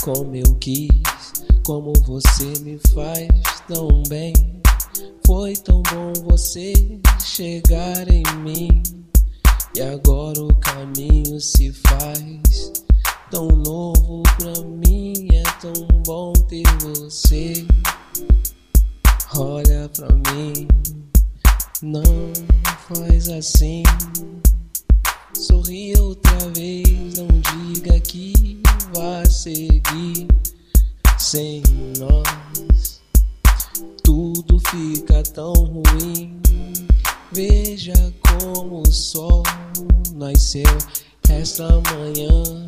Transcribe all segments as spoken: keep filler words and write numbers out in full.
como eu quis, como você me faz tão bem. Foi tão bom você chegar em mim, e agora o caminho se faz tão novo pra mim. É tão bom ter você. Olha pra mim, não faz assim. Sorri outra vez, não diga que vai seguir sem nós. Tudo fica tão ruim. Veja como o sol nasceu esta manhã,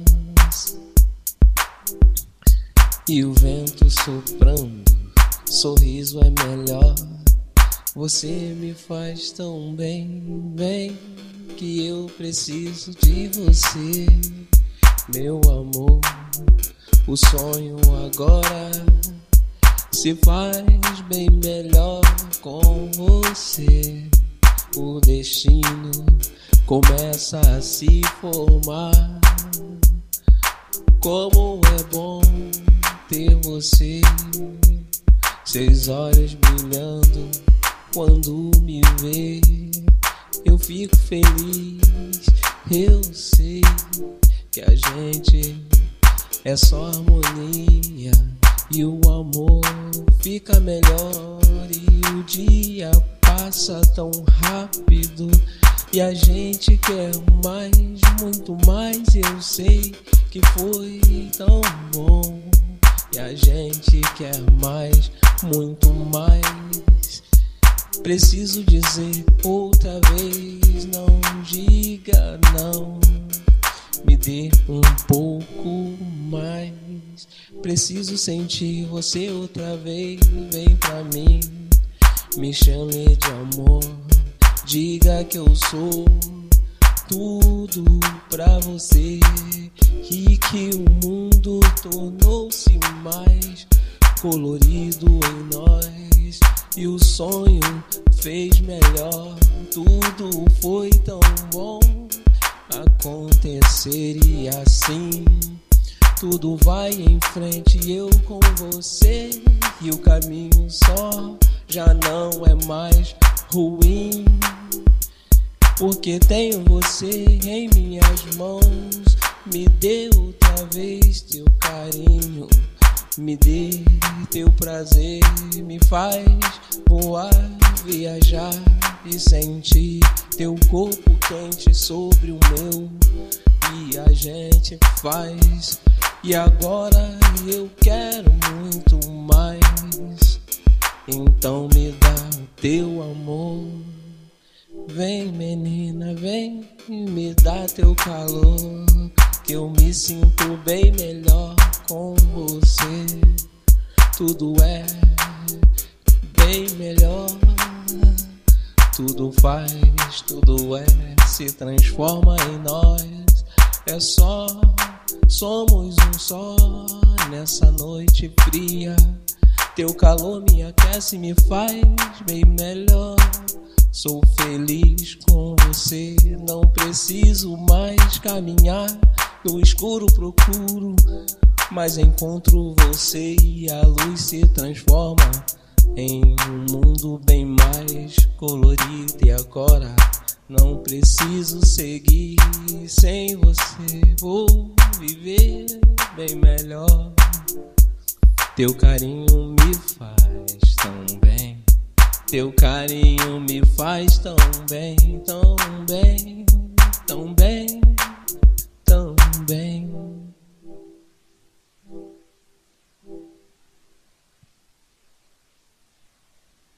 e o vento soprando, sorriso é melhor. Você me faz tão bem, bem, que eu preciso de você, meu amor. O sonho agora se faz bem melhor com você. O destino começa a se formar. Como é bom ter você, seus olhos brilhando quando me vê. Eu fico feliz, eu sei que a gente é só harmonia, e o amor fica melhor, e o dia passa tão rápido, e a gente quer mais, muito mais. Eu sei que foi tão bom, e a gente quer mais, muito mais. Preciso dizer outra vez, não diga não, me dê um pouco mais. Preciso sentir você outra vez, vem pra mim, me chame de amor, diga que eu sou tudo pra você, e que o mundo tornou-se mais colorido em nós, e o sonho fez melhor. Tudo foi tão bom acontecer, e assim tudo vai em frente, eu com você, e o caminho só já não é mais ruim, porque tenho você em minhas mãos. Me dê outra vez teu carinho, me dê teu prazer, me faz voar, viajar e sentir teu corpo quente sobre o meu, e a gente faz. E agora eu quero muito mais, então me dá o teu amor. Vem menina, vem me dá teu calor, que eu me sinto bem melhor com você. Tudo é bem melhor, tudo faz, tudo é, se transforma em nós. É só, somos um só nessa noite fria. Teu calor me aquece, me faz bem melhor. Sou feliz com você, não preciso mais caminhar. No escuro procuro, mas encontro você, e a luz se transforma em um mundo bem mais colorido. E agora não preciso seguir sem você, vou viver bem melhor. Teu carinho me faz tão bem, teu carinho me faz tão bem, tão bem.